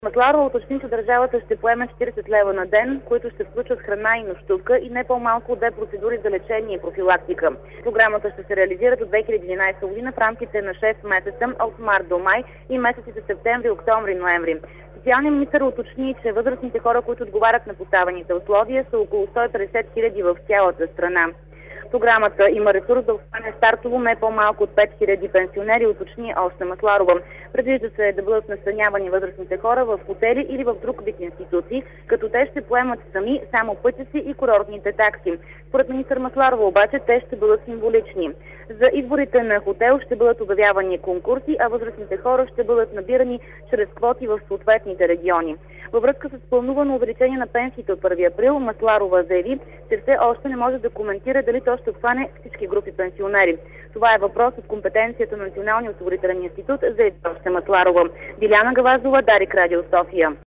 Масларова уточни, че държавата ще поеме 40 лева на ден, които ще включват храна и нощувка и не по-малко от 2 процедури за лечение и профилактика. Програмата ще се реализира до 2011 година в рамките на 6 месеца от март до май и месеците септември, октомври, ноември. Социалният министър уточни, че възрастните хора, които отговарят на поставените условия, са около 150 000 в цялата страна. Програмата има ресурс да остане стартово не по-малко от 5000 пенсионери, уточни още Масларова. Предвижда се да бъдат настанявани възрастните хора в хотели или в друг вид институции, като те ще поемат сами само пътя си и курортните такси. Според министър Масларова обаче те ще бъдат символични. За изборите на хотел ще бъдат обявявани конкурси, а възрастните хора ще бъдат набирани чрез квоти в съответните региони. Във връзка с планувано увеличение на пенсиите от 1 април, Масларова заяви, че все още не може да коментира дали то ще обхване всички групи пенсионери. Това е въпрос от компетенцията на Националния осигурителен институт, заяви още Масларова. Диляна Гавазова, Дарик, Радио София.